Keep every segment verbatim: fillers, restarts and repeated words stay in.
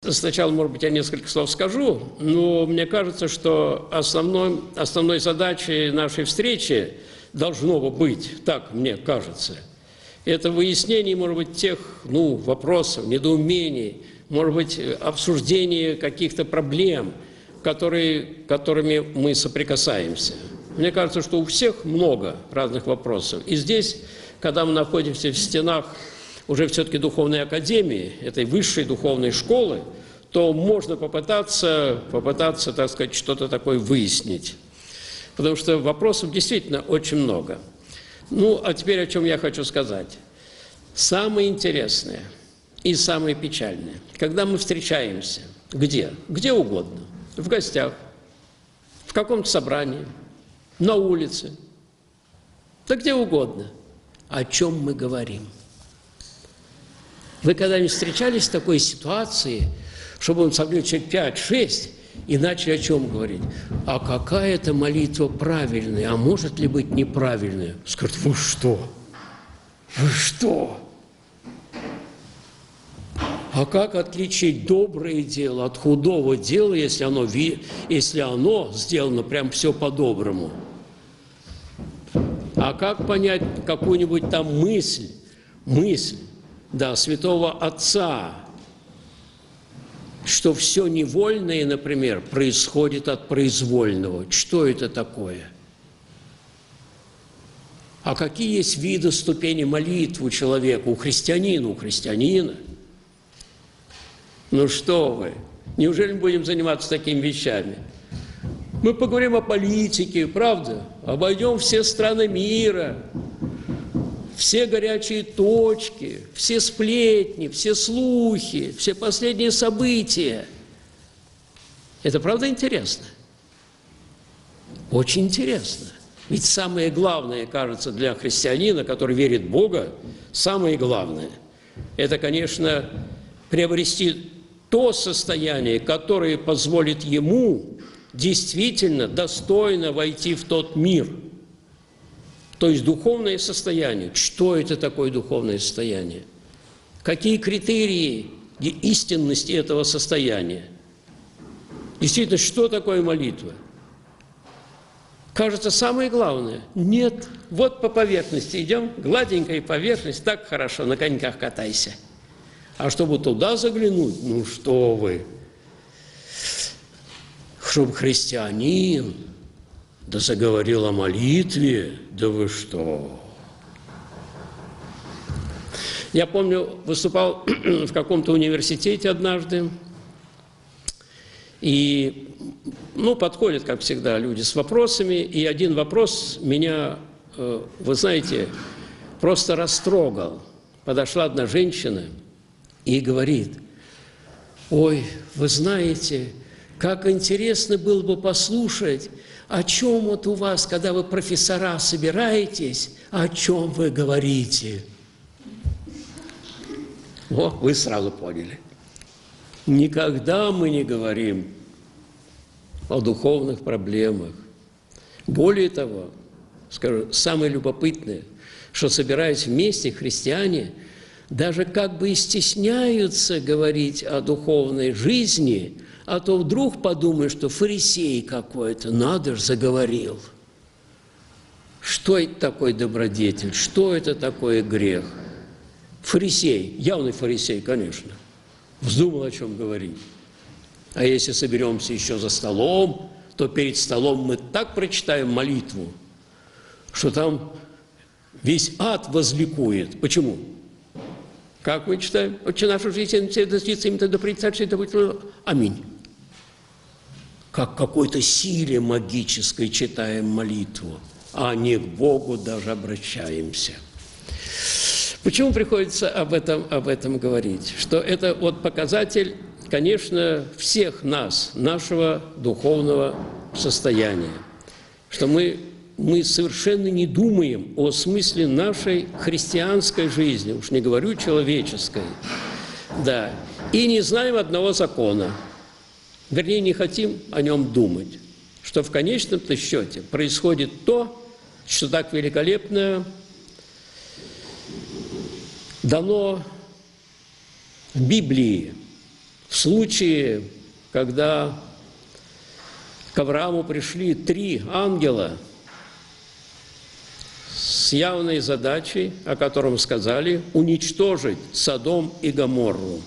сначала, может быть, я несколько слов скажу, но мне кажется, что основной, основной задачей нашей встречи должно быть, так мне кажется, это выяснение, может быть, тех ну, вопросов, недоумений, может быть, обсуждение каких-то проблем, которые, которыми мы соприкасаемся. Мне кажется, что у всех много разных вопросов. И здесь, когда мы находимся в стенах уже все-таки духовной академии, этой высшей духовной школы, то можно попытаться, попытаться, так сказать, что-то такое выяснить. Потому что вопросов действительно очень много. Ну, а теперь о чем я хочу сказать. Самое интересное и самое печальное, когда мы встречаемся, где? Где угодно. В гостях, в каком-то собрании, на улице, да где угодно. О чем мы говорим? Вы когда-нибудь встречались в такой ситуации, чтобы он собрал человек пять-шесть и начали о чем говорить? А какая это молитва правильная, а может ли быть неправильная? Скажут, вы что? Вы что? А как отличить доброе дело от худого дела, если оно, если оно сделано прям все по-доброму? А как понять какую-нибудь там мысль, мысль, да, святого Отца, что все невольное, например, происходит от произвольного? Что это такое? А какие есть виды ступени молитвы у человека, у христианина, у христианина? Ну что вы, неужели мы будем заниматься такими вещами? Мы поговорим о политике, правда? Обойдем все страны мира, все горячие точки, все сплетни, все слухи, все последние события. Это правда интересно? Очень интересно. Ведь самое главное, кажется, для христианина, который верит в Бога, самое главное – это, конечно, приобрести то состояние, которое позволит ему действительно достойно войти в тот мир. То есть духовное состояние. Что это такое духовное состояние? Какие критерии истинности этого состояния? Действительно, что такое молитва? Кажется, самое главное. Нет. Вот по поверхности идем, гладенькая поверхность, так хорошо, на коньках катайся. А чтобы туда заглянуть, ну что вы, чтобы христианин, да заговорил о молитве, да вы что? Я помню, выступал в каком-то университете однажды, и, ну, подходят, как всегда, люди с вопросами, и один вопрос меня, вы знаете, просто растрогал. Подошла одна женщина и говорит: ой, вы знаете, как интересно было бы послушать, о чем вот у вас, когда вы профессора собираетесь, о чем вы говорите. О, вы сразу поняли. Никогда мы не говорим о духовных проблемах. Более того, скажу, самое любопытное, что, собираясь вместе, христиане даже как бы и стесняются говорить о духовной жизни, а то вдруг подумаешь, что фарисей какой-то, надо ж, заговорил. Что это такое добродетель? Что это такое грех? Фарисей, явный фарисей, конечно, вздумал о чем говорить. А если соберемся еще за столом, то перед столом мы так прочитаем молитву, что там весь ад возликует. Почему? Как мы читаем? «Отче наш, жизнь, все достится им, тогда предцарь, это будет... Аминь». Как какой-то силе магической читаем молитву, а не к Богу даже обращаемся. Почему приходится об этом, об этом говорить? Что это вот показатель, конечно, всех нас, нашего духовного состояния. Что мы, мы совершенно не думаем о смысле нашей христианской жизни, уж не говорю человеческой, да, и не знаем одного закона. Вернее, не хотим о нем думать, что в конечном-то счете происходит то, что так великолепно дано в Библии, В случае, когда к Аврааму пришли три ангела с явной задачей, о котором сказали, уничтожить Содом и Гоморру.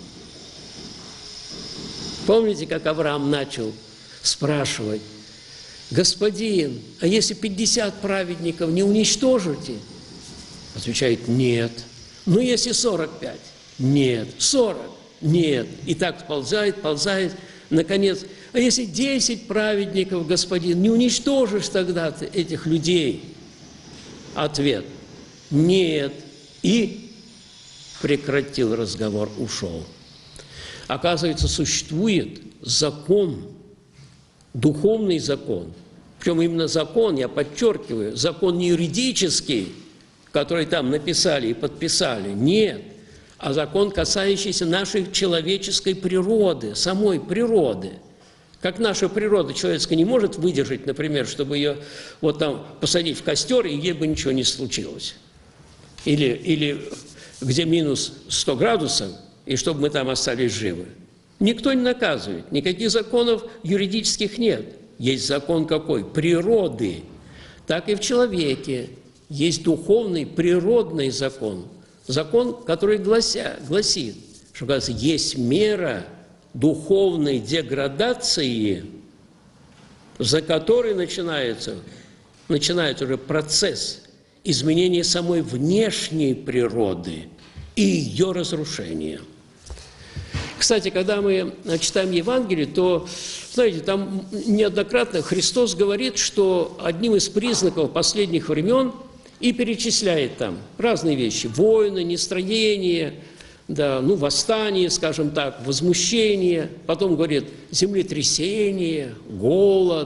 Помните, как Авраам начал спрашивать: «Господин, а если пятьдесят праведников не уничтожите?» Отвечает: «Нет». «Ну, если сорок пять?» «Нет». «сорок?» «Нет». И так ползает, ползает. Наконец: «А если десять праведников, господин, не уничтожишь тогда ты этих людей?» Ответ: «Нет». И прекратил разговор, ушел. Оказывается, существует закон, духовный закон. Причем именно закон, я подчеркиваю, закон не юридический, который там написали и подписали, нет, а закон, касающийся нашей человеческой природы, самой природы. Как наша природа человеческая не может выдержать, например, чтобы ее вот там посадить в костер, и ей бы ничего не случилось. Или, или где минус сто градусов, и чтобы мы там остались живы. Никто не наказывает, никаких законов юридических нет. Есть закон какой? Природы. Так и в человеке есть духовный, природный закон. Закон, который глася, гласит, что, кажется, есть мера духовной деградации, за которой начинается, начинается уже процесс изменения самой внешней природы и ее разрушения. Кстати, когда мы читаем Евангелие, то, знаете, там неоднократно Христос говорит, что одним из признаков последних времен, и перечисляет там разные вещи: войны, нестроение, да, ну, восстание, скажем так, возмущение, потом говорит землетрясение, голод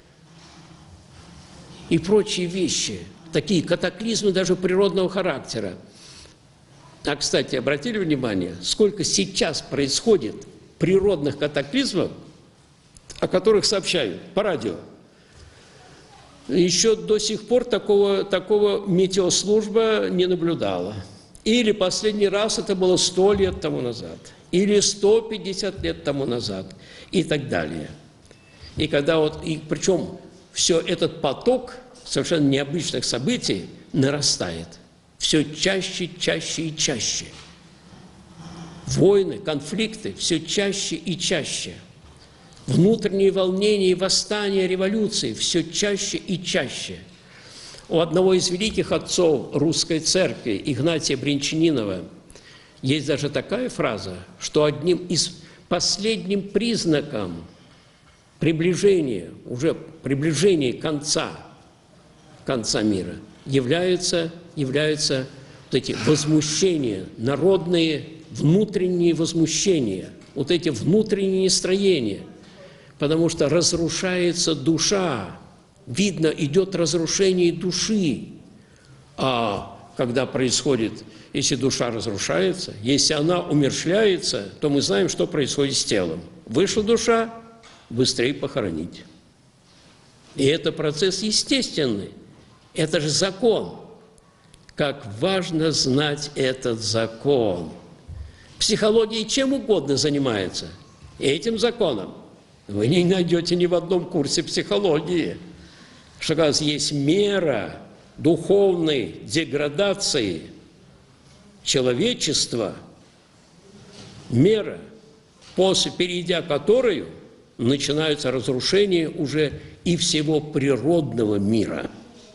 и прочие вещи, такие катаклизмы даже природного характера. А, кстати, обратили внимание, сколько сейчас происходит природных катаклизмов, о которых сообщают по радио? Еще до сих пор такого, такого метеослужба не наблюдала. Или последний раз это было сто лет тому назад, или сто пятьдесят лет тому назад, и так далее. И когда вот, и причем все этот поток совершенно необычных событий нарастает. Все чаще, чаще и чаще. Войны, конфликты все чаще и чаще. Внутренние волнения и восстания, революции все чаще и чаще. У одного из великих отцов русской церкви, Игнатия Бринчанинова, есть даже такая фраза, что одним из последним признаком приближения, уже приближения конца, конца мира, являются, являются вот эти возмущения, народные внутренние возмущения, вот эти внутренние настроения, потому что разрушается душа. Видно, идет разрушение души. А когда происходит, если душа разрушается, если она умерщвляется, то мы знаем, что происходит с телом. Вышла душа, быстрее похоронить. И это процесс естественный. Это же закон. Как важно знать этот закон. Психология чем угодно занимается. Этим законом вы не найдете ни в одном курсе психологии. Что, оказывается, есть мера духовной деградации человечества, мера, после, перейдя которую начинаются разрушения уже и всего природного мира.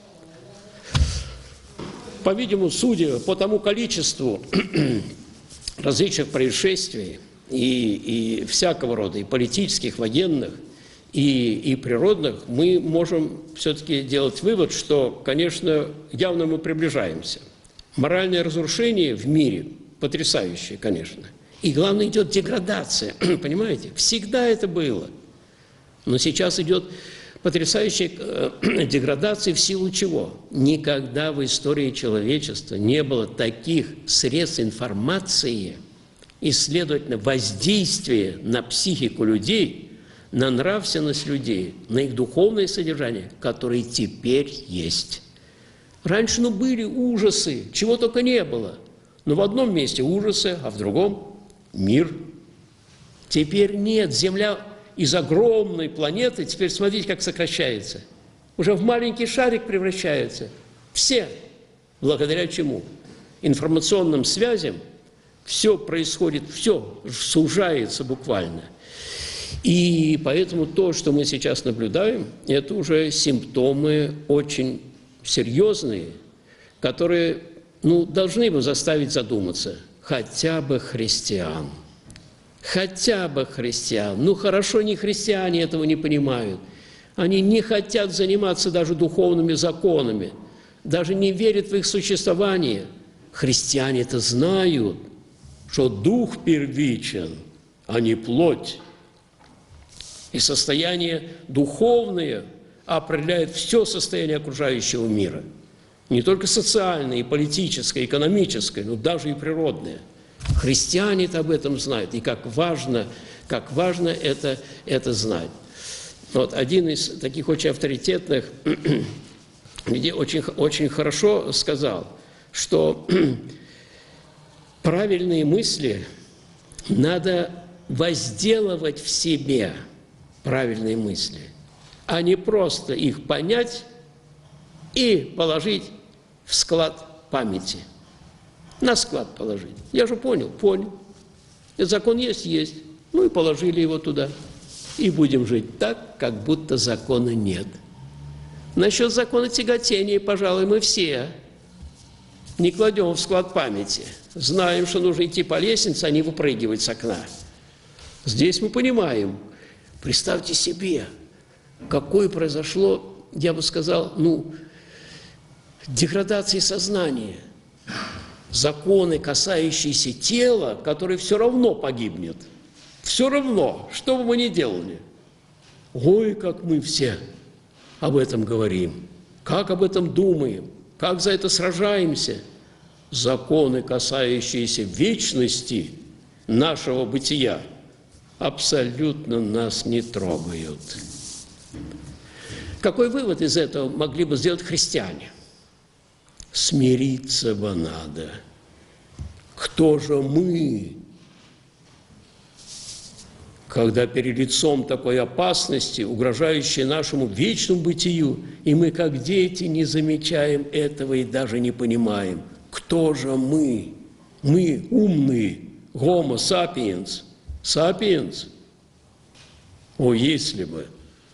По-видимому, судя по тому количеству различных происшествий и, и всякого рода, и политических, военных, И, и природных, мы можем все-таки делать вывод, что, конечно, явно мы приближаемся. Моральное разрушение в мире потрясающее, конечно. И главное, идет деградация, понимаете? Всегда это было. Но сейчас идет потрясающая деградация в силу чего? Никогда в истории человечества не было таких средств информации и, следовательно, воздействия на психику людей, на нравственность людей, на их духовное содержание, которые теперь есть. Раньше, ну, были ужасы, чего только не было. Но в одном месте ужасы, а в другом мир. Теперь нет. Земля из огромной планеты, теперь смотрите, как сокращается. Уже в маленький шарик превращается. Все. Благодаря чему? Информационным связям все происходит, все сужается буквально. И поэтому то, что мы сейчас наблюдаем, это уже симптомы очень серьезные, которые, ну, должны бы заставить задуматься хотя бы христиан. Хотя бы христиан. Ну, хорошо, не христиане этого не понимают. Они не хотят заниматься даже духовными законами, даже не верят в их существование. Христиане-то знают, что дух первичен, а не плоть. И состояние духовное определяет все состояние окружающего мира. Не только социальное, и политическое, и экономическое, но даже и природное. Христиане-то об этом знают, и как важно, как важно это, это знать. Вот один из таких очень авторитетных, где очень, очень хорошо сказал, что правильные мысли надо возделывать в себе, правильные мысли, а не просто их понять и положить в склад памяти. На склад положить. Я же понял, понял. Этот закон есть, есть. Ну и положили его туда. И будем жить так, как будто закона нет. Насчет закона тяготения, пожалуй, мы все не кладем в склад памяти. Знаем, что нужно идти по лестнице, а не выпрыгивать с окна. Здесь мы понимаем. Представьте себе, какое произошло, я бы сказал, ну, деградации сознания. Законы, касающиеся тела, которые все равно погибнет. Все равно, что бы мы ни делали. Ой, как мы все об этом говорим, как об этом думаем, как за это сражаемся. Законы, касающиеся вечности нашего бытия, абсолютно нас не трогают. Какой вывод из этого могли бы сделать христиане? Смириться бы надо. Кто же мы, когда перед лицом такой опасности, угрожающей нашему вечному бытию, и мы, как дети, не замечаем этого и даже не понимаем. Кто же мы? Мы умные, homo sapiens, sapiens. О, если бы.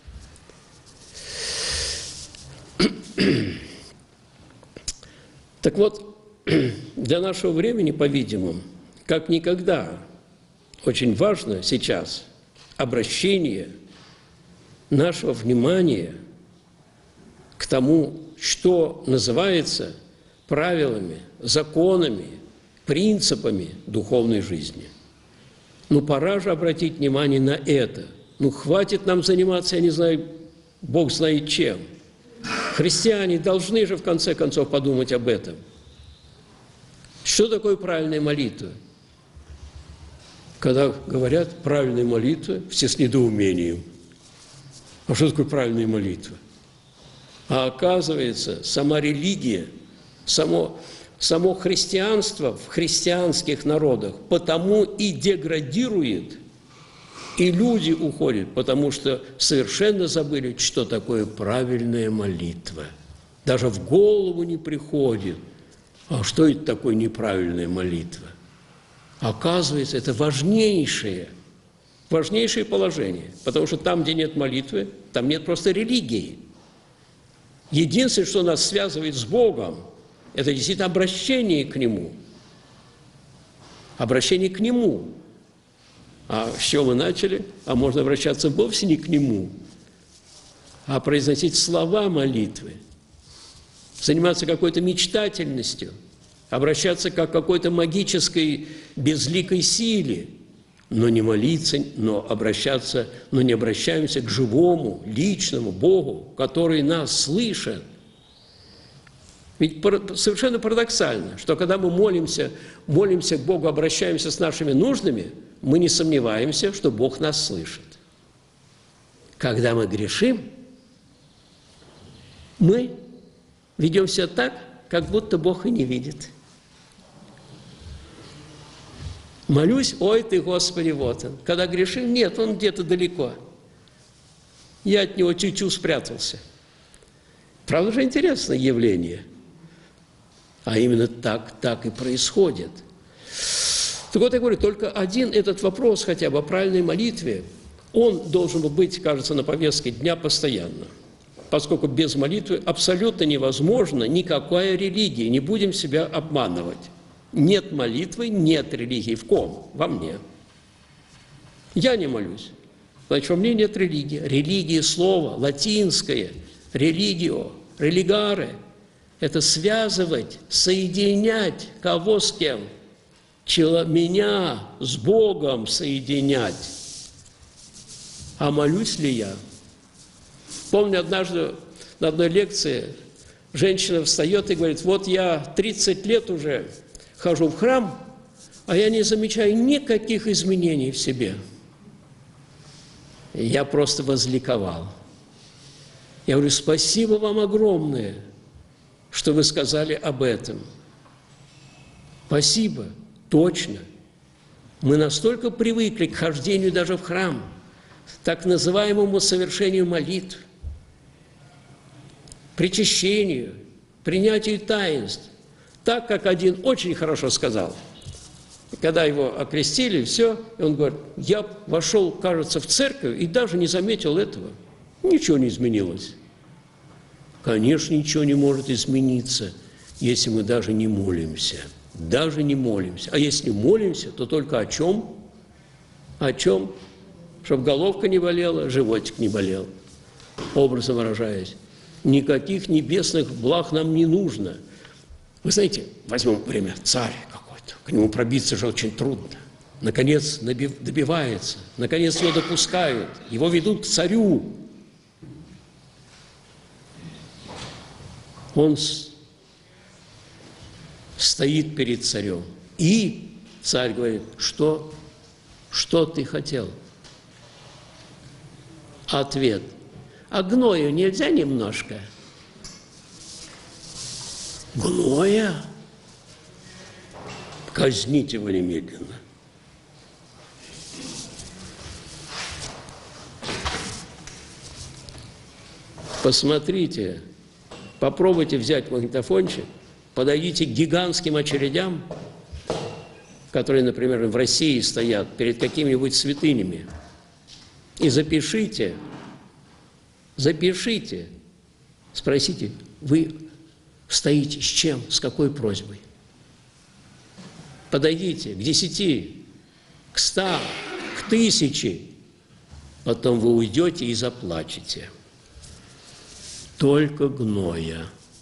Так вот, для нашего времени, по-видимому, как никогда, очень важно сейчас обращение нашего внимания к тому, что называется правилами, законами, принципами духовной жизни. Ну, пора же обратить внимание на это. Ну, хватит нам заниматься, я не знаю, Бог знает чем. Христиане должны же, в конце концов, подумать об этом. Что такое правильная молитва? Когда говорят правильная молитва, все с недоумением. А что такое правильная молитва? А оказывается, сама религия, само, само христианство в христианских народах потому и деградирует, и люди уходят, потому что совершенно забыли, что такое правильная молитва. Даже в голову не приходит. А что это такое неправильная молитва? Оказывается, это важнейшее, важнейшее положение, потому что там, где нет молитвы, там нет просто религии. Единственное, что нас связывает с Богом, это действительно обращение к Нему. Обращение к Нему. А с чего мы начали? А можно обращаться вовсе не к Нему, а произносить слова молитвы, заниматься какой-то мечтательностью, обращаться как к какой-то магической безликой силе, но не молиться, но обращаться, но не обращаемся к живому, личному Богу, который нас слышит. Ведь совершенно парадоксально, что когда мы молимся, молимся к Богу, обращаемся с нашими нуждами, мы не сомневаемся, что Бог нас слышит. Когда мы грешим, мы ведем себя так, как будто Бог и не видит. Молюсь, ой ты, Господи, вот он. Когда грешил, нет, он где-то далеко. Я от него чуть-чуть спрятался. Правда же интересное явление. А именно так, так и происходит. Так вот, я говорю, только один этот вопрос хотя бы о правильной молитве, он должен быть, кажется, на повестке дня постоянно. Поскольку без молитвы абсолютно невозможно никакая религия, не будем себя обманывать. Нет молитвы, нет религии. В ком? Во мне. Я не молюсь. Значит, во мне нет религии. Религия – слово латинское, религио, религаре – это связывать, соединять кого с кем? Чело, меня с Богом соединять. А молюсь ли я? Помню, однажды на одной лекции женщина встает и говорит, вот я тридцать лет уже хожу в храм, а я не замечаю никаких изменений в себе. И я просто возликовал. Я говорю, спасибо вам огромное, что вы сказали об этом. Спасибо, точно. Мы настолько привыкли к хождению даже в храм, так называемому совершению молитв, причащению, принятию таинств. Так, как один очень хорошо сказал. Когда его окрестили, все, и он говорит, я вошел, кажется, в церковь и даже не заметил этого. Ничего не изменилось. Конечно, ничего не может измениться, если мы даже не молимся. Даже не молимся. А если молимся, то только о чем? О чем? Чтобы головка не болела, животик не болел. Образом выражаясь. Никаких небесных благ нам не нужно. Вы знаете, возьмем время, царь какой-то, к нему пробиться же очень трудно. Наконец добивается, наконец его допускают, его ведут к царю. Он стоит перед царем. И царь говорит, что, что ты хотел? Ответ. А гною нельзя немножко? Гноя? Казните его немедленно. Посмотрите, попробуйте взять магнитофончик, подойдите к гигантским очередям, которые, например, в России стоят перед какими-нибудь святынями, и запишите, запишите, спросите, вы стоите с чем, с какой просьбой? Подойдите к десяти, к ста, к тысяче, потом вы уйдете и заплачете. Только гноя.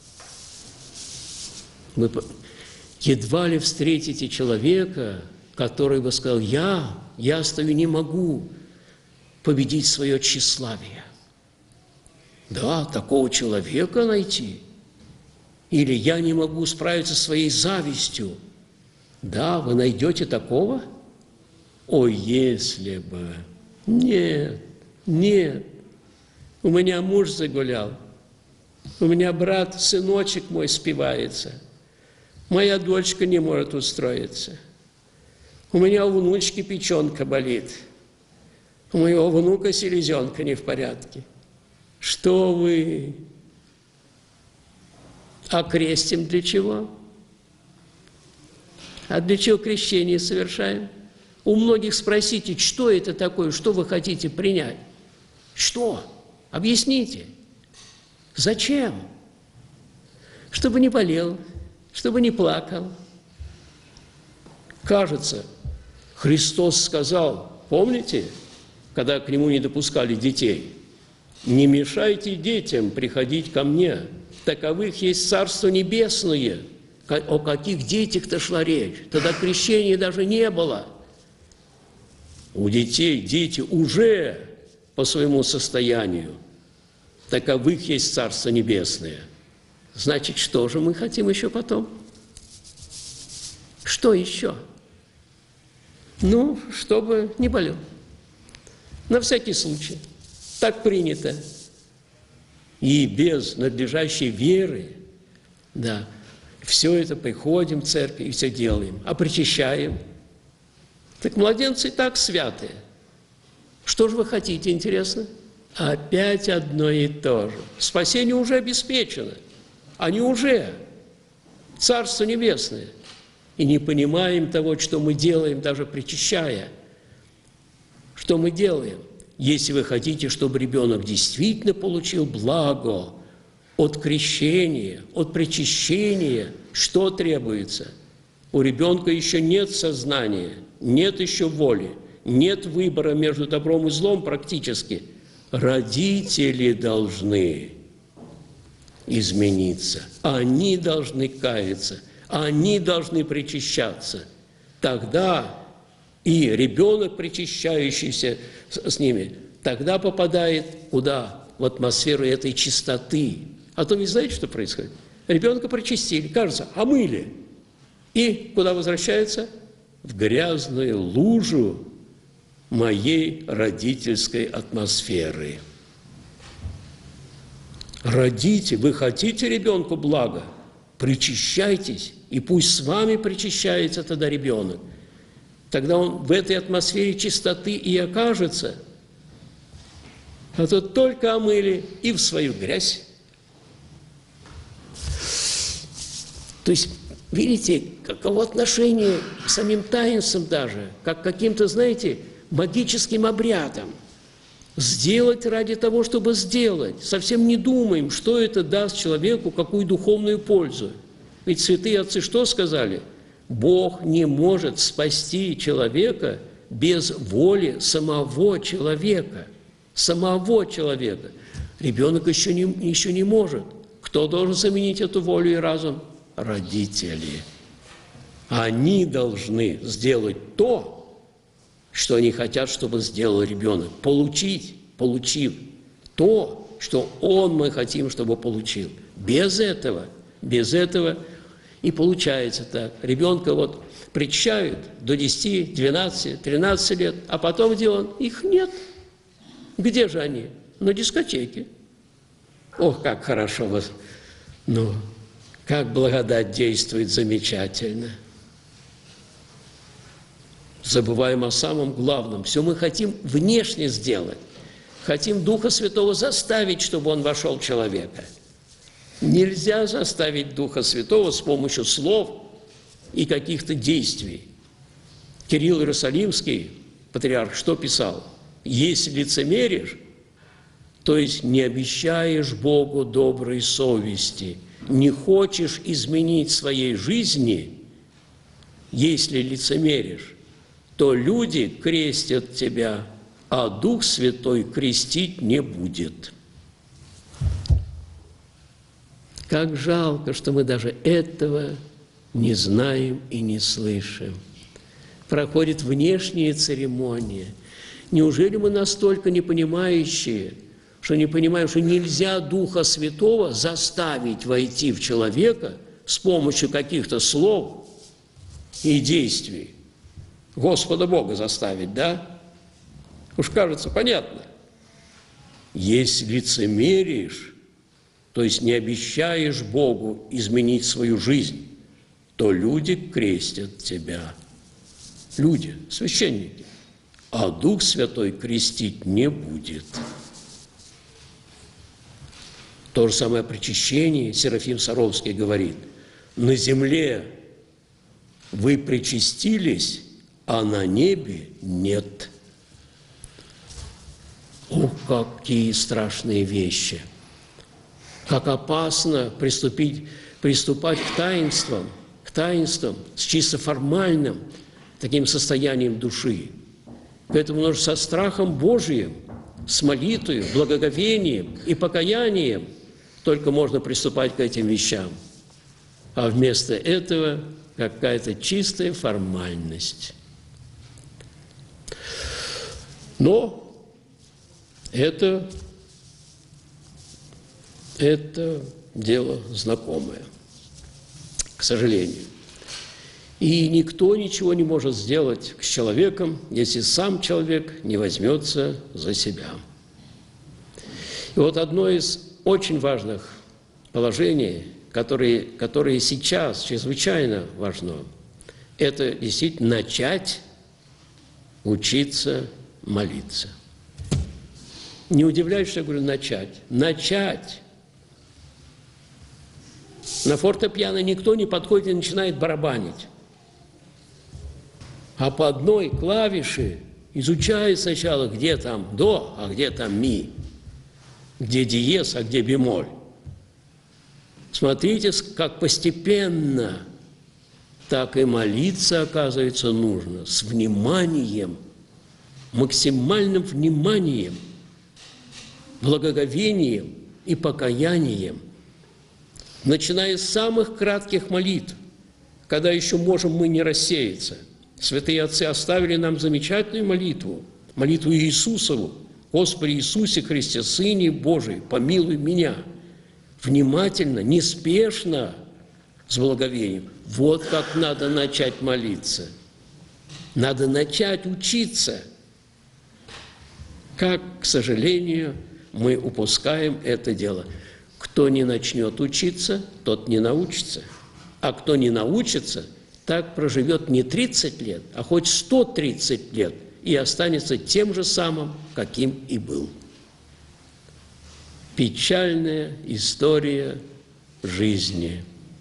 Вы едва ли встретите человека, который бы сказал, я, я стою, не могу победить свое тщеславие. Да, такого человека найти. Или я не могу справиться со своей завистью. Да, вы найдете такого? О, если бы! Нет, нет. У меня муж загулял. У меня брат, сыночек мой спивается. Моя дочка не может устроиться. У меня у внучки печенка болит. У моего внука селезенка не в порядке. Что вы? А крестим для чего? А для чего крещение совершаем? У многих спросите, что это такое, что вы хотите принять? Что? Объясните. Зачем? Чтобы не болел, чтобы не плакал. Кажется, Христос сказал, помните, когда к Нему не допускали детей, «Не мешайте детям приходить ко мне, таковых есть Царство Небесное». О каких детях-то шла речь? Тогда крещения даже не было. У детей дети уже по своему состоянию. Таковых есть Царство Небесное. Значит, что же мы хотим еще потом? Что еще? Ну, чтобы не болел. На всякий случай. Так принято. И без надлежащей веры, да, все это приходим в церковь и все делаем. А причащаем? Так младенцы и так святые. Что же вы хотите, интересно? Опять одно и то же. Спасение уже обеспечено. Они уже Царство Небесное. И не понимаем того, что мы делаем, даже причащая. Что мы делаем? Если вы хотите, чтобы ребенок действительно получил благо от крещения, от причащения, что требуется? У ребенка еще нет сознания, нет еще воли, нет выбора между добром и злом практически. Родители должны измениться, они должны каяться, они должны причащаться. Тогда и ребенок, причащающийся с ними, тогда попадает куда? В атмосферу этой чистоты. А то вы знаете, что происходит? Ребенка причастили, кажется, омыли. И куда возвращается? В грязную лужу моей родительской атмосферы. Родите, вы хотите ребенку блага? Причащайтесь, и пусть с вами причащается тогда ребенок. Тогда он в этой атмосфере чистоты и окажется. А то только омыли и в свою грязь. То есть, видите, каково отношение к самим таинствам даже, как к каким-то, знаете, магическим обрядам. Сделать ради того, чтобы сделать. Совсем не думаем, что это даст человеку, какую духовную пользу. Ведь святые отцы что сказали? Бог не может спасти человека без воли самого человека. Самого человека. Ребенок еще не, еще не может. Кто должен заменить эту волю и разум? Родители. Они должны сделать то, что они хотят, чтобы сделал ребенок. Получить, получив то, что он, мы хотим, чтобы получил. Без этого, без этого и получается так. Ребенка вот причащают до десяти, двенадцати, тринадцати лет, а потом где он? Их нет. Где же они? На дискотеке. Ох, как хорошо вас. Ну, как благодать действует замечательно. Забываем о самом главном. Все мы хотим внешне сделать. Хотим Духа Святого заставить, чтобы Он вошел в человека. Нельзя заставить Духа Святого с помощью слов и каких-то действий. Кирилл Иерусалимский, патриарх, что писал? Если лицемеришь, то есть не обещаешь Богу доброй совести, не хочешь изменить своей жизни, если лицемеришь, то люди крестят тебя, а Дух Святой крестить не будет. Как жалко, что мы даже этого не знаем и не слышим. Проходит внешняя церемония. Неужели мы настолько непонимающие, что не понимаем, что нельзя Духа Святого заставить войти в человека с помощью каких-то слов и действий? Господа Бога заставить, да? Уж кажется, понятно. Если лицемеришь, то есть не обещаешь Богу изменить свою жизнь, то люди крестят тебя. Люди, священники. А Дух Святой крестить не будет. То же самое причащение, Серафим Саровский говорит, на земле вы причастились, а на небе нет. О, какие страшные вещи! Как опасно приступить, приступать к таинствам, к таинствам с чисто формальным таким состоянием души. Поэтому нужно со страхом Божиим, с молитвой, благоговением и покаянием только можно приступать к этим вещам. А вместо этого какая-то чистая формальность. Но это, это дело знакомое, к сожалению. И никто ничего не может сделать с человеком, если сам человек не возьмется за себя. И вот одно из очень важных положений, которые, которые сейчас чрезвычайно важно, это действительно начать учиться молиться. Не удивляюсь, что я говорю начать. Начать. На фортепиано никто не подходит и начинает барабанить. А по одной клавише изучает сначала, где там до, а где там ми, где диез, а где бемоль. Смотрите, как постепенно, так и молиться, оказывается, нужно. С вниманием, максимальным вниманием, благоговением и покаянием. Начиная с самых кратких молитв, когда еще можем мы не рассеяться. Святые отцы оставили нам замечательную молитву, молитву Иисусову. «Господи Иисусе Христе, Сыне Божий, помилуй меня». Внимательно, неспешно, с благоговением. Вот как надо начать молиться. Надо начать учиться. Как, к сожалению, мы упускаем это дело. Кто не начнет учиться, тот не научится. А кто не научится, так проживет не тридцать лет, а хоть сто тридцать лет и останется тем же самым, каким и был. Печальная история жизни.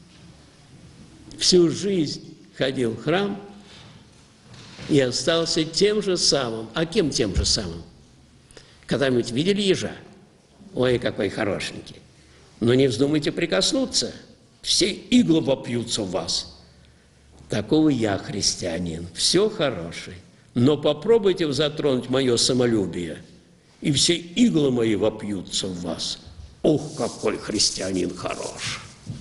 Всю жизнь ходил в храм и остался тем же самым. А кем тем же самым? Когда-нибудь видели ежа? Ой, какой хорошенький. Но не вздумайте прикоснуться, все иглы вопьются в вас. Такого я христианин, все хороший. Но попробуйте затронуть мое самолюбие, и все иглы мои вопьются в вас. Ох, какой христианин хорош!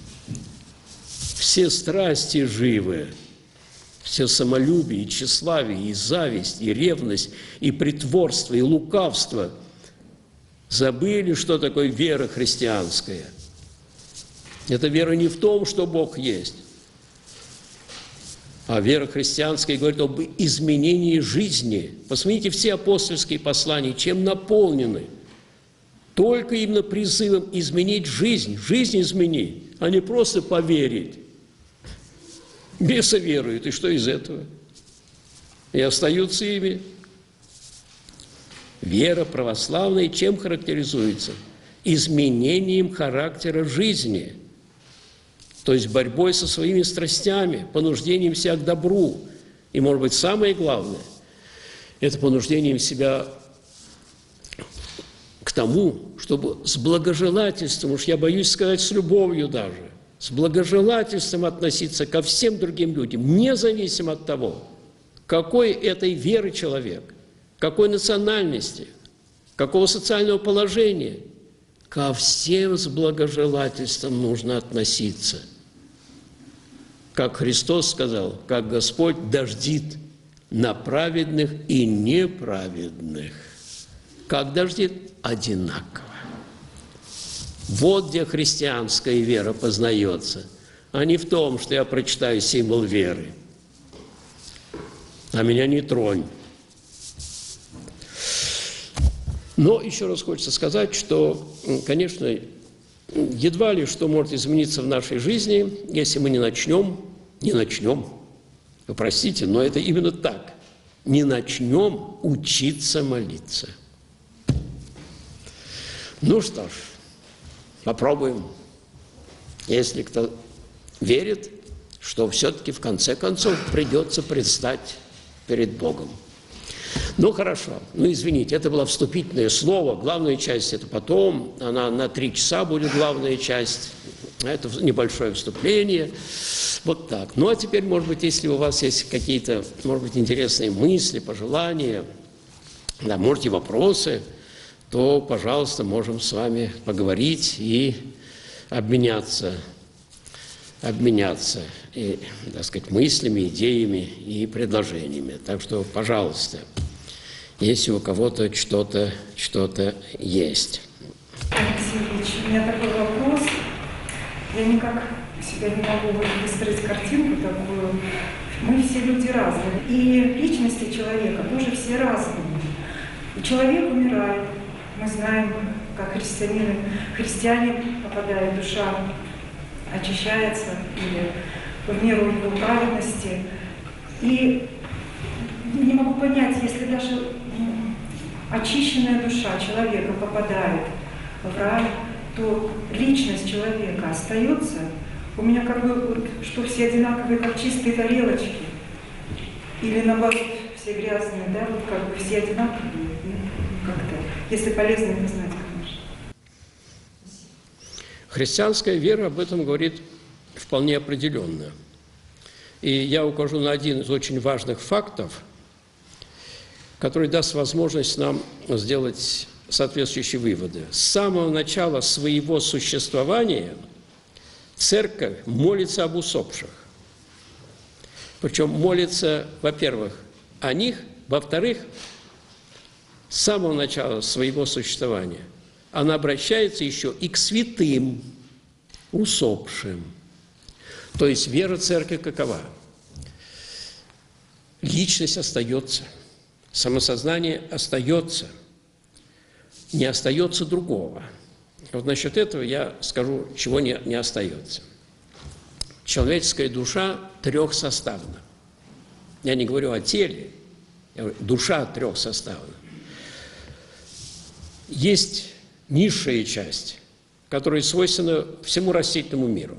Все страсти живы, все самолюбие, и тщеславие, и зависть, и ревность, и притворство, и лукавство забыли, что такое вера христианская. Это вера не в том, что Бог есть, а вера христианская говорит об изменении жизни. Посмотрите, все апостольские послания чем наполнены? Только именно призывом изменить жизнь, жизнь измени, а не просто поверить. Бесы веруют, и что из этого? И остаются ими. Вера православная чем характеризуется? Изменением характера жизни. То есть борьбой со своими страстями, понуждением себя к добру. И, может быть, самое главное, это понуждением себя к тому, чтобы с благожелательством, уж я боюсь сказать, с любовью даже, с благожелательством относиться ко всем другим людям, независимо от того, какой этой веры человек, какой национальности, какого социального положения. Ко всем с благожелательством нужно относиться. Как Христос сказал, как Господь дождит на праведных и неправедных. Как дождит? Одинаково. Вот где христианская вера познается, а не в том, что я прочитаю символ веры, а меня не тронь. Но еще раз хочется сказать, что, конечно, едва ли что может измениться в нашей жизни, если мы не начнем, не начнем, вы простите, но это именно так, не начнем учиться молиться. Ну что ж, попробуем. Если кто верит, что все-таки в конце концов придется предстать перед Богом. Ну, хорошо. Ну, извините, это было вступительное слово. Главная часть – это потом. Она на три часа будет главная часть. Это небольшое вступление. Вот так. Ну, а теперь, может быть, если у вас есть какие-то, может быть, интересные мысли, пожелания, да, можете вопросы, то, пожалуйста, можем с вами поговорить и обменяться, обменяться, и, так сказать, мыслями, идеями и предложениями. Так что, пожалуйста, если у кого-то что-то что-то есть. Алексей Ильич, у меня такой вопрос. Я никак себя не могу выстроить картинку такую. Мы все люди разные. И личности человека тоже все разные. И человек умирает. Мы знаем, как христианин, христиане попадает, душа очищается или в меру его праведности. И не могу понять, если даже ну, очищенная душа человека попадает в рай, то личность человека остается. У меня как бы, вот, что все одинаковые, как чистые тарелочки. Или наоборот, все грязные, да, вот как бы все одинаковые. Как-то, если полезно это знать, конечно. Христианская вера об этом говорит вполне определенно. И я укажу на один из очень важных фактов, который даст возможность нам сделать соответствующие выводы. С самого начала своего существования Церковь молится об усопших. Причем молится, во-первых, о них, во-вторых, с самого начала своего существования она обращается еще и к святым, усопшим. То есть вера Церкви какова? Личность остается, самосознание остается, не остается другого. Вот насчет этого я скажу, чего не, не остается. Человеческая душа трехсоставна. Я не говорю о теле, я говорю, душа трехсоставна. Есть низшая часть, которая свойственна всему растительному миру.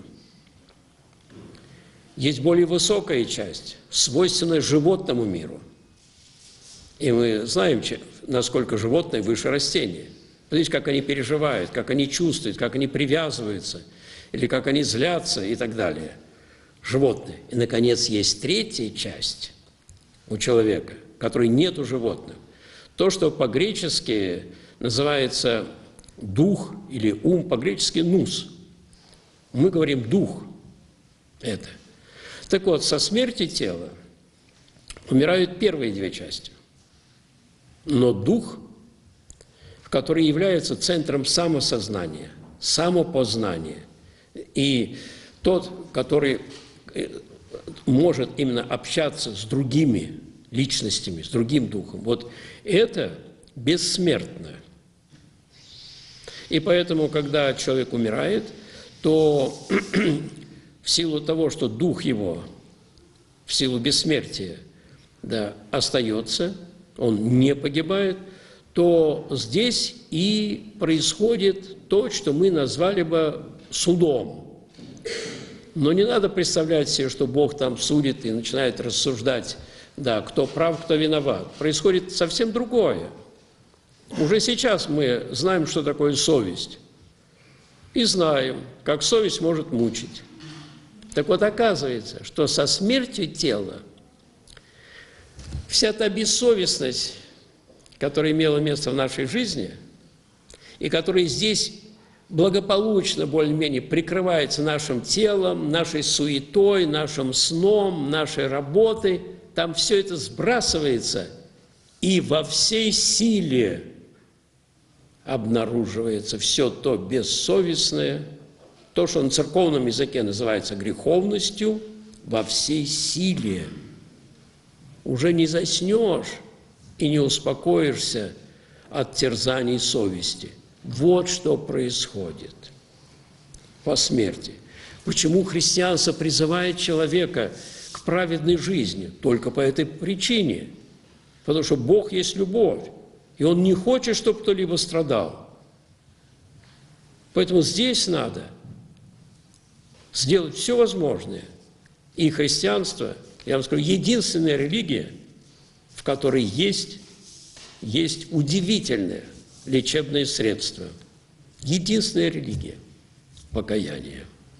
Есть более высокая часть, свойственная животному миру. И мы знаем, насколько животные выше растения. Смотрите, как они переживают, как они чувствуют, как они привязываются, или как они злятся и так далее. Животные. И, наконец, есть третья часть у человека, которой нет у животных. То, что по-гречески называется дух или ум, по-гречески нус. Мы говорим дух. Это. Так вот, со смерти тела умирают первые две части. Но дух, который является центром самосознания, самопознания, и тот, который может именно общаться с другими личностями, с другим духом, вот это бессмертно. И поэтому, когда человек умирает, то в силу того, что дух его, в силу бессмертия, да, остается, он не погибает, то здесь и происходит то, что мы назвали бы судом. Но не надо представлять себе, что Бог там судит и начинает рассуждать, да, кто прав, кто виноват. Происходит совсем другое. Уже сейчас мы знаем, что такое совесть. И знаем, как совесть может мучить. Так вот, оказывается, что со смертью тела вся та бессовестность, которая имела место в нашей жизни, и которая здесь благополучно, более-менее, прикрывается нашим телом, нашей суетой, нашим сном, нашей работой, там все это сбрасывается, и во всей силе обнаруживается все то бессовестное, то, что на церковном языке называется греховностью, во всей силе. Уже не заснешь и не успокоишься от терзаний совести. Вот что происходит по смерти. Почему христианство призывает человека к праведной жизни? Только по этой причине. Потому что Бог есть любовь, и Он не хочет, чтобы кто-либо страдал. Поэтому здесь надо сделать все возможное. И христианство, я вам скажу, единственная религия, в которой есть, есть удивительное лечебное средство. Единственная религия – покаяние.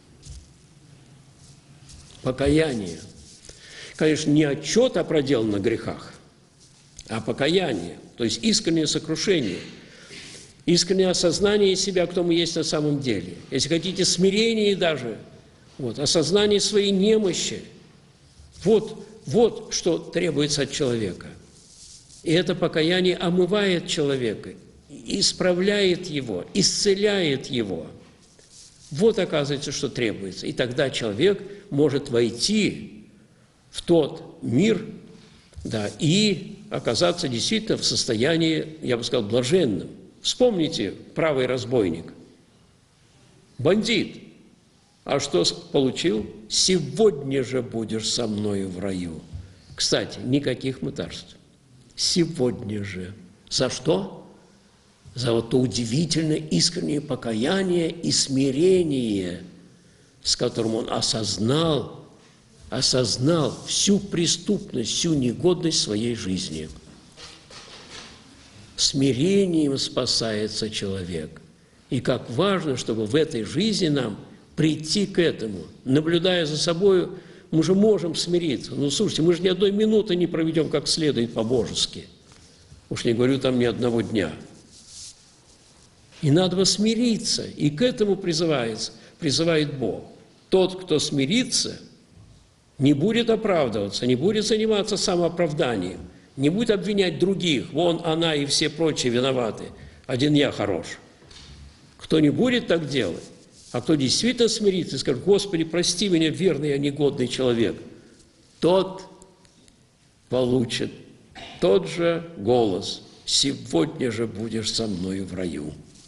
Покаяние. Конечно, не отчет о проделанных грехах, а покаяние, то есть искреннее сокрушение, искреннее осознание себя, кто мы есть на самом деле. Если хотите, смирение даже, вот, осознание своей немощи. Вот, вот что требуется от человека. И это покаяние омывает человека, исправляет его, исцеляет его. Вот, оказывается, что требуется. И тогда человек может войти в тот мир, да, и оказаться действительно в состоянии, я бы сказал, блаженным. Вспомните правый разбойник, бандит. А что получил? Сегодня же будешь со мною в раю. Кстати, никаких мытарств. сегодня же. За что? За вот то удивительное искреннее покаяние и смирение, с которым он осознал, осознал всю преступность, всю негодность своей жизни. Смирением спасается человек. И как важно, чтобы в этой жизни нам прийти к этому. Наблюдая за собой, мы же можем смириться. Ну, слушайте, мы же ни одной минуты не проведем как следует по-божески. Уж не говорю там ни одного дня. И надо бы смириться, и к этому призывается, призывает Бог. Тот, кто смирится, не будет оправдываться, не будет заниматься самооправданием, не будет обвинять других, вон она и все прочие виноваты, один я хорош. Кто не будет так делать, а кто действительно смирится и скажет: Господи, прости меня, верный я негодный человек, тот получит тот же голос: сегодня же будешь со мною в раю.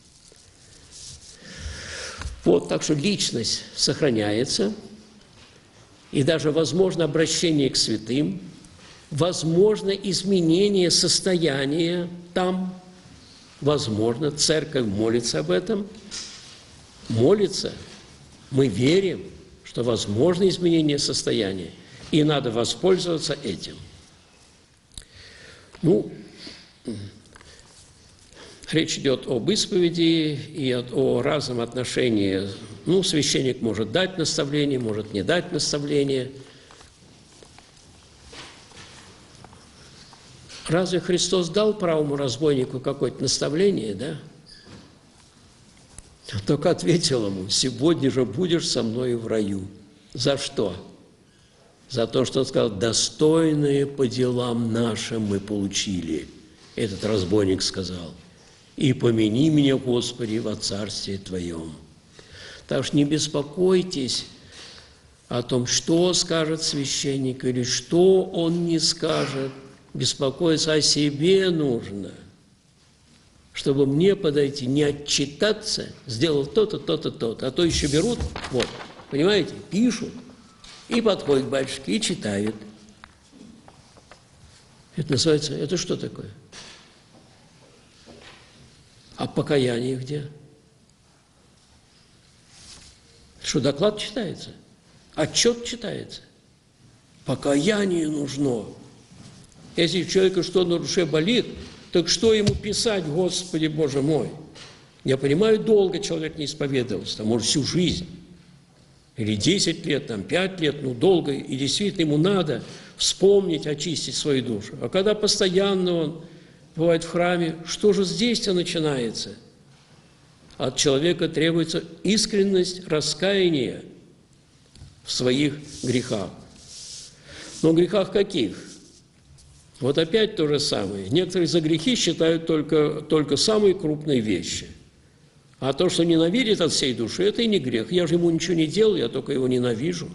Вот, так что личность сохраняется, и даже возможно обращение к святым, возможно изменение состояния там, возможно, церковь молится об этом, молится, мы верим, что возможно изменение состояния, и надо воспользоваться этим. Ну, речь идет об исповеди и о разном отношении. Ну, священник может дать наставление, может не дать наставление. Разве Христос дал правому разбойнику какое-то наставление, да? Он только ответил ему: сегодня же будешь со мной в раю. За что? За то, что он сказал: достойные по делам нашим мы получили. Этот разбойник сказал: и помяни меня, Господи, во Царстве Твоем. Так что не беспокойтесь о том, что скажет священник или что он не скажет. Беспокоиться о себе нужно, чтобы мне подойти, не отчитаться, сделал то-то, то-то, то-то. А то еще берут, вот, понимаете, пишут, и подходят к батюшке, и читают. Это называется, это что такое? А покаяние где? Что, доклад читается? Отчет читается? Покаяние нужно. Если у человека что на душе болит, так что ему писать, Господи Боже мой? Я понимаю, долго человек не исповедовался, там, может, всю жизнь, или десять лет, там, пять лет, ну, долго, и действительно ему надо вспомнить, очистить свою душу. А когда постоянно он бывает в храме, что же здесь-то начинается? От человека требуется искренность, раскаяние в своих грехах. Но грехах каких? Вот опять то же самое. Некоторые за грехи считают только, только самые крупные вещи. А то, что ненавидит от всей души, это и не грех. Я же ему ничего не делал, я только его ненавижу.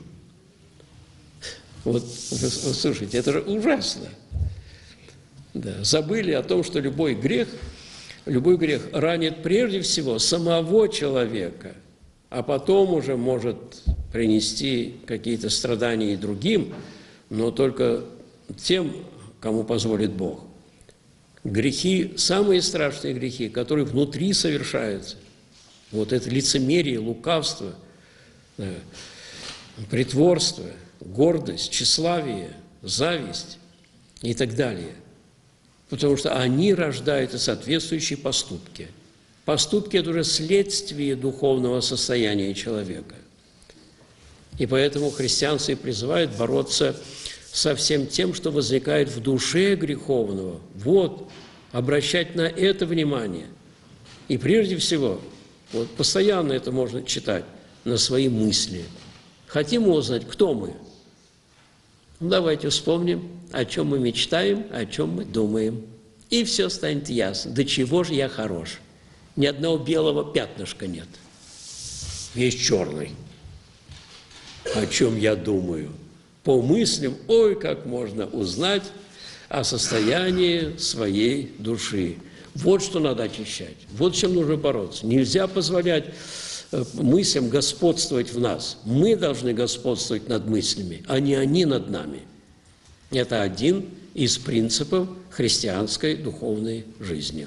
Вот, слушайте, это же ужасно. Да, забыли о том, что любой грех, любой грех ранит прежде всего самого человека, а потом уже может принести какие-то страдания и другим, но только тем, кому позволит Бог. Грехи, самые страшные грехи, которые внутри совершаются, вот это лицемерие, лукавство, да, притворство, гордость, тщеславие, зависть и так далее. Потому что они рождают и соответствующие поступки. Поступки – это уже следствие духовного состояния человека. И поэтому христианство и призывает бороться со всем тем, что возникает в душе греховного. Вот, обращать на это внимание. И прежде всего, вот постоянно это можно читать, на свои мысли. Хотим узнать, кто мы? Ну, давайте вспомним, о чем мы мечтаем, о чем мы думаем. И все станет ясно. До чего же я хорош? Ни одного белого пятнышка нет. Весь черный. О чем я думаю? По мыслям, ой, как можно узнать о состоянии своей души. Вот что надо очищать, вот с чем нужно бороться. Нельзя позволять мыслям господствовать в нас. Мы должны господствовать над мыслями, а не они над нами. Это один из принципов христианской духовной жизни.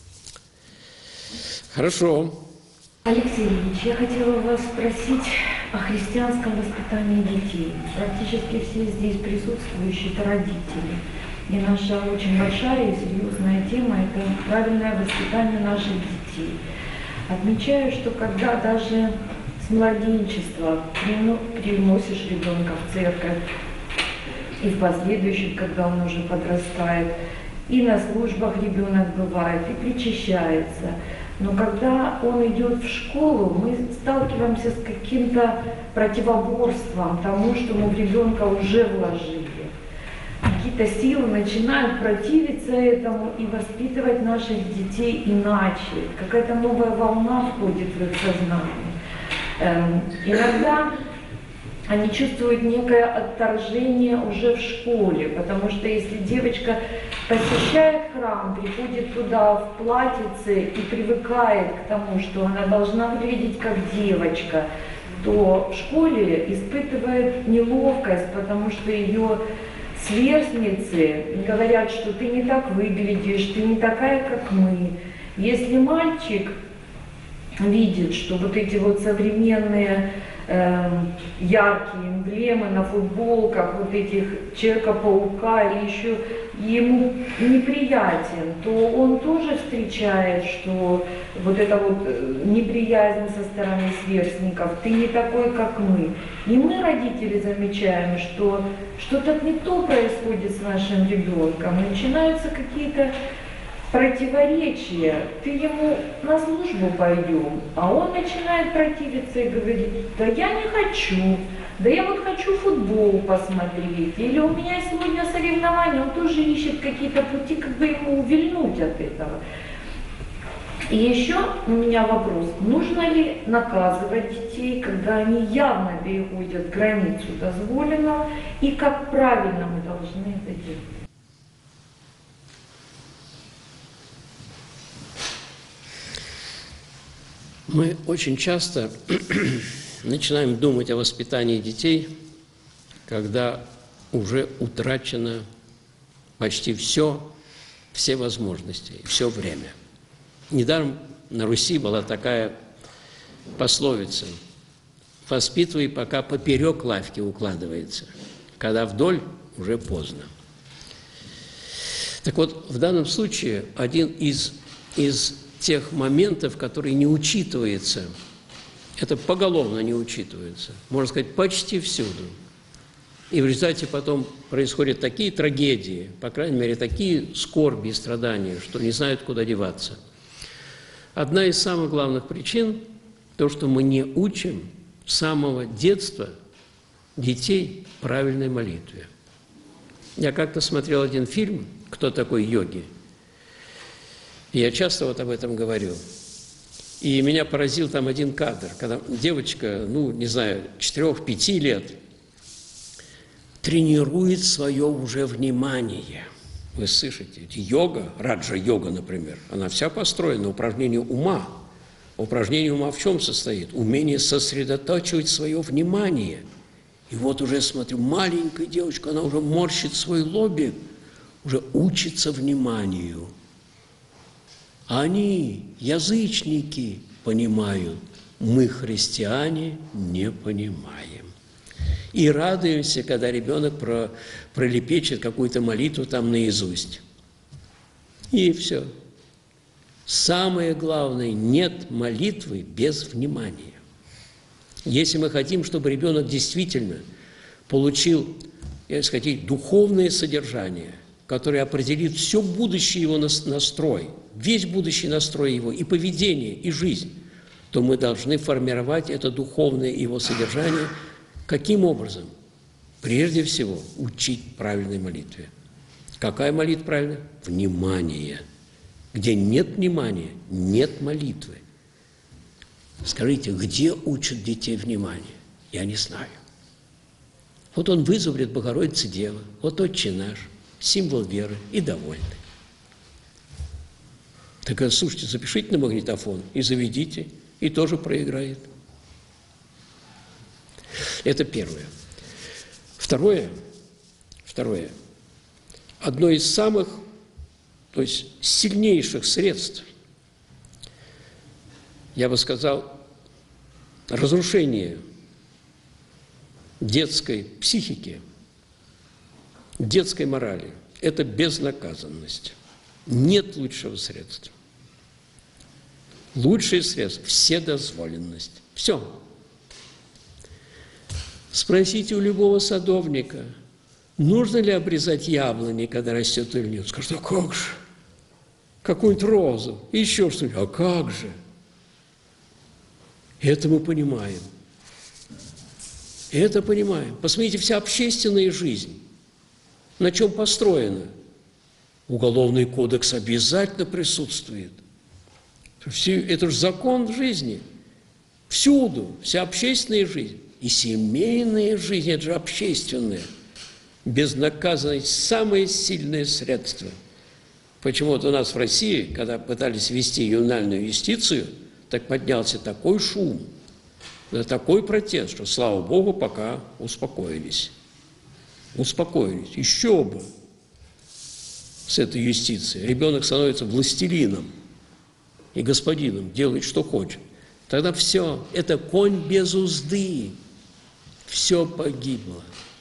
Хорошо. Алексей Ильич, я хотела вас спросить о христианском воспитании детей. Практически все здесь присутствующие – это родители. И наша очень большая и серьезная тема – это правильное воспитание наших детей. Отмечаю, что когда даже с младенчества приносишь ребенка в церковь, и в последующем, когда он уже подрастает, и на службах ребенок бывает, и причащается. Но когда он идет в школу, мы сталкиваемся с каким-то противоборством тому, что мы в ребенка уже вложили. Какие-то силы начинают противиться этому и воспитывать наших детей иначе. Какая-то новая волна входит в их сознание. Эм, иногда они чувствуют некое отторжение уже в школе, потому что если девочка посещает храм, приходит туда в платьице и привыкает к тому, что она должна выглядеть как девочка, то в школе испытывает неловкость, потому что ее сверстницы говорят, что ты не так выглядишь, ты не такая, как мы. Если мальчик видит, что вот эти вот современные э, яркие эмблемы на футболках, вот этих Человека-паука или еще ему неприятен, то он тоже встречает, что вот эта вот неприязнь со стороны сверстников, ты не такой, как мы. И мы, родители, замечаем, что что-то не то происходит с нашим ребенком, начинаются какие-то противоречия. Ты ему на службу пойдем, а он начинает противиться и говорит: да я не хочу, да я вот хочу футбол посмотреть, или у меня сегодня соревнования, он тоже ищет какие-то пути, как бы ему увильнуть от этого. И еще у меня вопрос: нужно ли наказывать детей, когда они явно переходят границу дозволенного, и как правильно мы должны это делать? Мы очень часто начинаем думать о воспитании детей, когда уже утрачено почти все, все возможности, все время. Недаром на Руси была такая пословица: «Воспитывай, пока поперек лавки укладывается, когда вдоль уже поздно». Так вот, в данном случае один из, из тех моментов, который не учитывается, это поголовно не учитывается, можно сказать, почти всюду. И в результате потом происходят такие трагедии, по крайней мере, такие скорби и страдания, что не знают, куда деваться. Одна из самых главных причин – то, что мы не учим с самого детства детей правильной молитве. Я как-то смотрел один фильм «Кто такой йоги?». И я часто вот об этом говорю. И меня поразил там один кадр, когда девочка, ну, не знаю, четырёх-пяти лет, тренирует свое уже внимание. Вы слышите, йога, раджа-йога, например, она вся построена на упражнении ума. Упражнение ума в чем состоит? Умение сосредотачивать свое внимание. И вот уже, смотрю, маленькая девочка, она уже морщит свой лобик, уже учится вниманию. Они, язычники, понимают, мы, христиане, не понимаем. И радуемся, когда ребенок про, пролепечет какую-то молитву там наизусть. И все. Самое главное, нет молитвы без внимания. Если мы хотим, чтобы ребенок действительно получил, если хотите, духовное содержание, которое определит все будущее его настрой, весь будущий настрой его, и поведение, и жизнь, то мы должны формировать это духовное его содержание. Каким образом? Прежде всего, учить правильной молитве. Какая молитва правильная? Внимание. Где нет внимания, нет молитвы. Скажите, где учат детей внимание? Я не знаю. Вот он вызовет Богородица Дева, вот Отче наш, символ веры, и довольны. Так, слушайте, запишите на магнитофон и заведите, и тоже проиграет. Это первое. Второе, второе. одно из самых, то есть сильнейших средств, я бы сказал, разрушения детской психики, детской морали – это безнаказанность. Нет лучшего средства. Лучшее средство – вседозволенность. Все. Спросите у любого садовника, нужно ли обрезать яблони, когда растет или нет. Скажут, а как же? Какую-нибудь розу, еще что-нибудь. А как же? Это мы понимаем. Это понимаем. Посмотрите, вся общественная жизнь, на чем построена. Уголовный кодекс обязательно присутствует. Это же закон жизни. Всюду, вся общественная жизнь. И семейная жизнь, это же общественная. Безнаказанность – самое сильное средство. Почему-то у нас в России, когда пытались ввести ювенальную юстицию, так поднялся такой шум, такой протест, что, слава Богу, пока успокоились. Успокоились. Еще бы с этой юстицией. Ребенок становится властелином и господином, делает, что хочет. Тогда все, это конь без узды. Все погибло.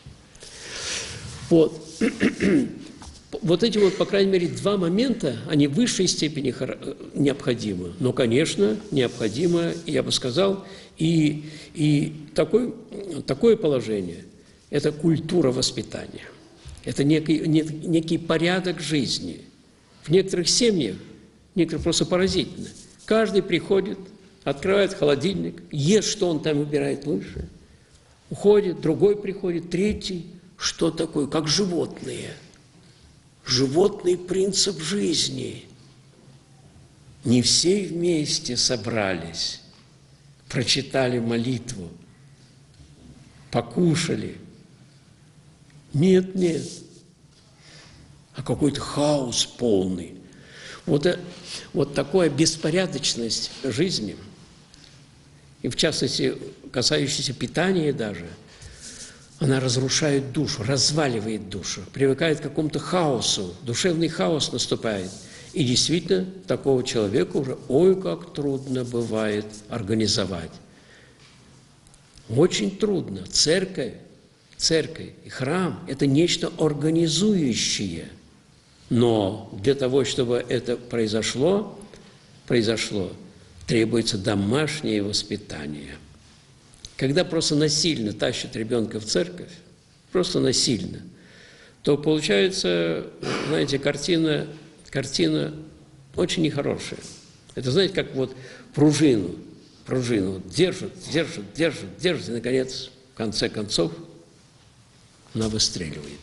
Вот. Вот эти вот, по крайней мере, два момента, они в высшей степени необходимы. Но, конечно, необходимо, я бы сказал, и, и такой, такое положение – это культура воспитания. Это некий, некий порядок жизни. В некоторых семьях, некоторых просто поразительно. Каждый приходит, открывает холодильник, ест, что он там выбирает лучше, уходит, другой приходит, третий. Что такое? Как животные. Животный принцип жизни. Не все вместе собрались, прочитали молитву, покушали. Нет, нет. А какой-то хаос полный. Вот, вот такая беспорядочность жизни, и в частности, касающаяся питания даже, она разрушает душу, разваливает душу, привыкает к какому-то хаосу, душевный хаос наступает. И действительно, такого человека уже ой, как трудно бывает организовать. Очень трудно. Церковь, церковь и храм – это нечто организующее. Но для того, чтобы это произошло, произошло, требуется домашнее воспитание. Когда просто насильно тащат ребенка в церковь, просто насильно, то получается, знаете, картина, картина очень нехорошая. Это, знаете, как вот пружину, пружину вот держат, держат, держат, держат, и, наконец, в конце концов, она выстреливает.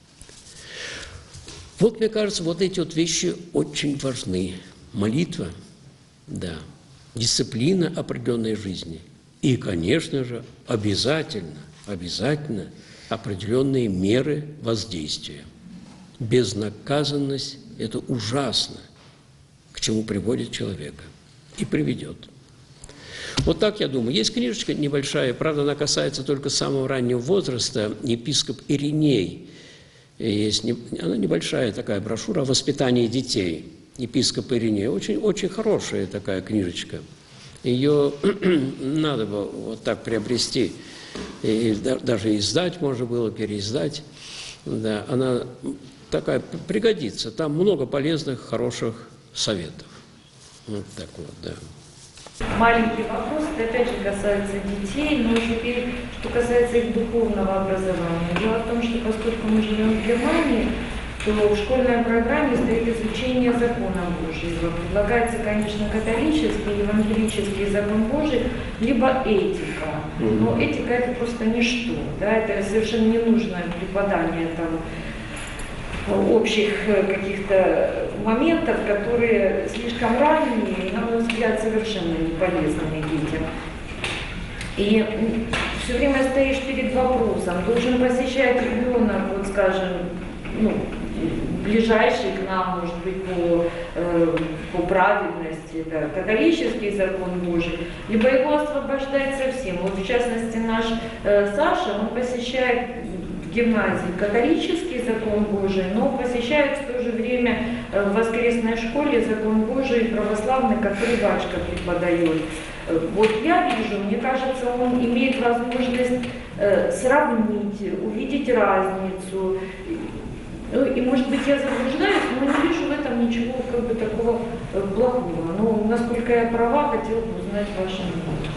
Вот, мне кажется, вот эти вот вещи очень важны. Молитва, да, дисциплина определенной жизни. И, конечно же, обязательно, обязательно определенные меры воздействия. Безнаказанность – это ужасно, к чему приводит человека и приведет. Вот так, я думаю. Есть книжечка небольшая, правда, она касается только самого раннего возраста, епископ Ириней. Есть, она небольшая такая брошюра о воспитании детей. Епископ Ириней. Очень, очень хорошая такая книжечка. Ее надо было вот так приобрести, и даже издать можно было, переиздать. Да, она такая пригодится. Там много полезных, хороших советов. Вот так вот, да. Маленький вопрос, это опять же касается детей, но теперь, что касается их духовного образования. Дело в том, что поскольку мы живем в Германии, то в школьной программе стоит изучение закона Божьего. Предлагается, конечно, католический, евангелический закон Божий, либо этика. Но этика – это просто ничто. Да? Это совершенно ненужное преподание там, общих каких-то моментов, которые слишком ранние и, на мой взгляд, совершенно не полезны детям. И все время стоишь перед вопросом, должен посещать ребенок, вот скажем, ну, ближайший к нам, может быть, по, э, по правильности, это католический закон Божий, либо его освобождать совсем. Вот в частности наш э, Саша, он посещает в гимназии католический закон Божий, но посещают в то же время в воскресной школе закон Божий православный, который батюшка преподает. Вот я вижу, мне кажется, он имеет возможность э, сравнить, увидеть разницу. Ну, и, может быть, я заблуждаюсь, но не вижу в этом ничего как бы такого плохого. Но, насколько я права, хотела бы узнать ваше мнение.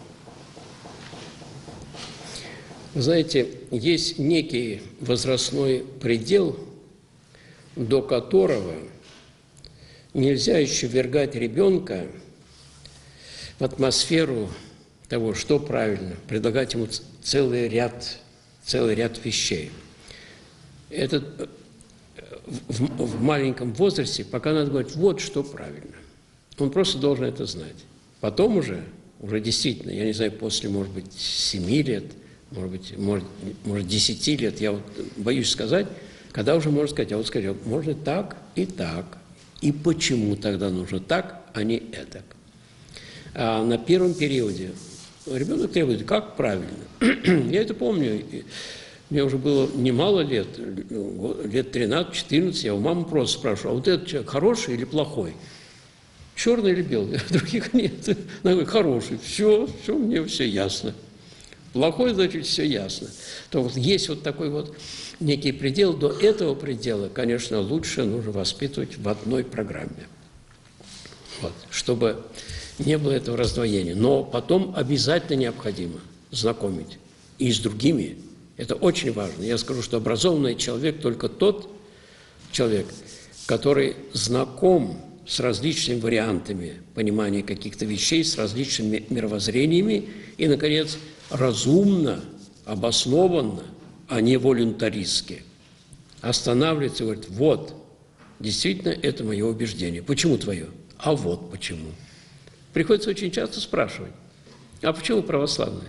Вы знаете, есть некий возрастной предел, до которого нельзя еще ввергать ребенка в атмосферу того, что правильно, предлагать ему целый ряд, целый ряд вещей. Этот, в, в маленьком возрасте пока надо говорить, вот что правильно. Он просто должен это знать. Потом уже, уже действительно, я не знаю, после, может быть, семи лет, может быть, может, может десяти лет, я вот боюсь сказать, когда уже можно сказать, а вот скажи, можно так и так. И почему тогда нужно так, а не этак? А на первом периоде ребенок требует, как правильно. Я это помню. Мне уже было немало лет, лет тринадцать-четырнадцать, я у мамы просто спрашиваю, а вот этот человек хороший или плохой? Черный или белый? Других нет. Она говорит, хороший. Все, все, мне все ясно. Плохой, значит, все ясно. То вот есть вот такой вот некий предел. До этого предела, конечно, лучше нужно воспитывать в одной программе. Вот, чтобы не было этого раздвоения. Но потом обязательно необходимо знакомить и с другими. Это очень важно. Я скажу, что образованный человек только тот человек, который знаком с различными вариантами понимания каких-то вещей, с различными мировоззрениями и, наконец, разумно, обоснованно, а не волюнтаристски останавливается и говорит, вот, действительно, это мое убеждение. Почему твое? А вот почему. Приходится очень часто спрашивать, а почему православные?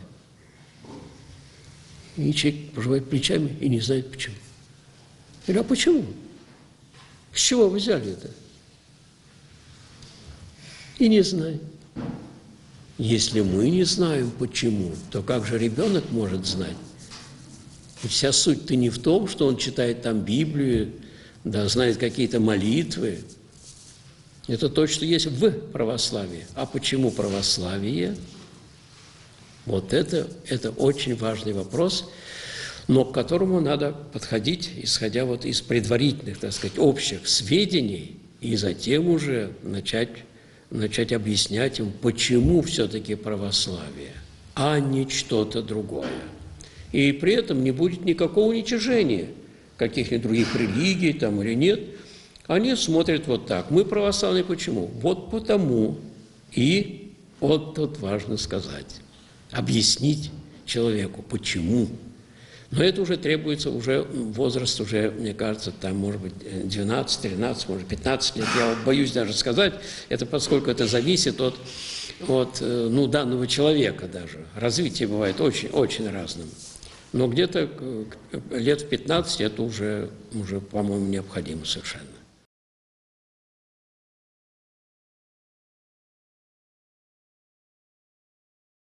И человек пожимает плечами и не знает почему. Я говорю, а почему? С чего вы взяли это? И не знает. Если мы не знаем почему, то как же ребенок может знать? И вся суть-то не в том, что он читает там Библию, да, знает какие-то молитвы. Это то, что есть в православии. А почему православие? Вот это, это очень важный вопрос, но к которому надо подходить, исходя вот из предварительных, так сказать, общих сведений, и затем уже начать, начать объяснять им, почему все-таки православие, а не что-то другое. И при этом не будет никакого уничижения каких-нибудь других религий там или нет. Они смотрят вот так. Мы православные почему? Вот потому. И вот тут важно сказать. Объяснить человеку, почему. Но это уже требуется, уже возраст, уже, мне кажется, там, может быть, двенадцать, тринадцать, может, пятнадцать лет. Я вот боюсь даже сказать, это поскольку это зависит от, от ну, данного человека даже. Развитие бывает очень, очень разным. Но где-то лет в пятнадцать это уже, уже, по-моему, необходимо совершенно.